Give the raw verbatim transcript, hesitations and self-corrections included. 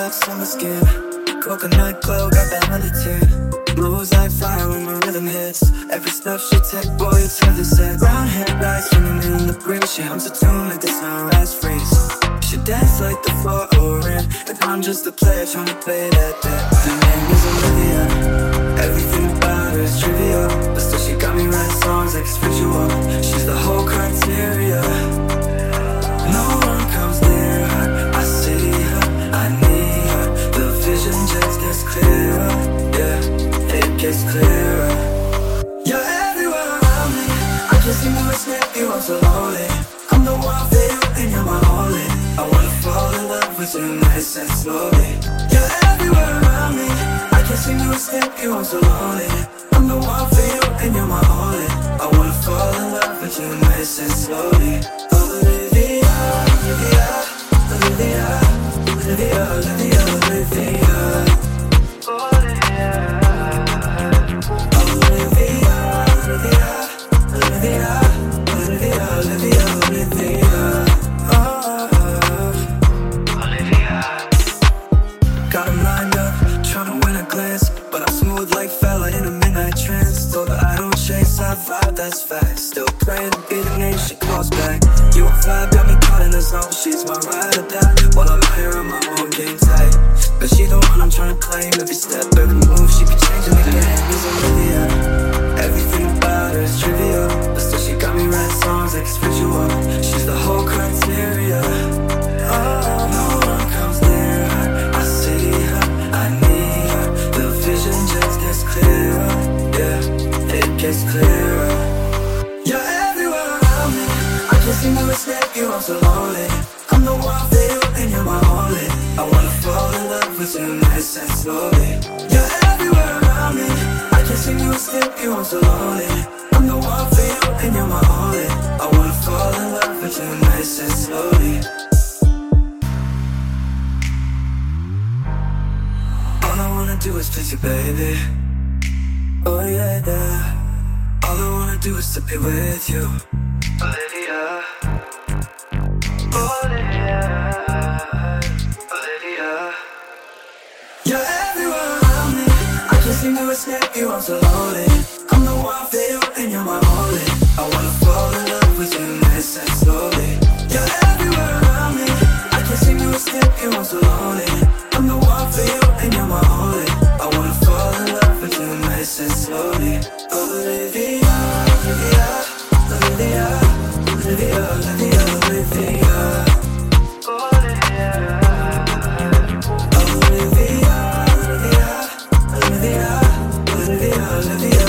wax on my skin. Coconut glow, got that melody. Moves like fire when my rhythm hits. Every step she take, boy, it's her the set. Brown hair, eyes swimming in the breeze. She hums a tune like the sunrise freeze. She dance like the floor orange, and I'm just a player trying to play that bit. Her name is Olivia. Everything about her is trivial, but still she got me writing songs like it's visual. She's the whole criteria. No one comes near her. I see her, I need her. The vision just gets clearer. Yeah, it gets clearer. You're everywhere around me. I can't seem to escape you, I'm so lonely. I'm the one for you and you're my only. I wanna fall in love with you nice and slowly. You're everywhere around me. I can't seem to escape you, I'm so lonely. I'm the one for you and you're my only. I wanna fall in love with you nice and slowly. Olivia, Olivia, Olivia, Olivia, Olivia, Olivia. Got him lined up, tryna win a glance, but I'm smooth like fella in a midnight trance. Told her I don't chase, I vibe, that's fact. Still praying to be the name she calls back. You a vibe, got me caught in the zone. She's my ride or die, while I'm out here on my own game tight. But she the one I'm tryna claim. Every step, every move, she be changing the game. Is Olivia. Everything about her is trivial, but still she got me writing songs like it's visual. She's the whole criteria. Oh, no one comes near her. I see her, I need her. The vision just gets clearer. Yeah, it gets clearer. You're everywhere around me. I can't seem to escape you, I'm so lonely. I'm the one for you and you're my only. I wanna fall in love with you nice and slowly. You're everywhere around me. I can't seem to escape you, I'm so lonely. I'm the one for you and you're my only. I wanna fall in love with you nice and slowly. All I wanna do is please you, baby. Oh yeah, yeah. All I wanna do is to be with you, Olivia. Olivia, Olivia. You're everywhere around me. I can't seem to escape you, I'm so lonely. I'm the one for you and you're my only. I wanna fall in love with you nice and slowly. You're everywhere around me. I can't seem to escape you, I'm so lonely. I'm the one for you and you're my only. I wanna fall in love with you nice and slowly. Olivia, Olivia, Olivia, Olivia, Olivia, Olivia. Olivia, Olivia, Olivia, Olivia, Olivia.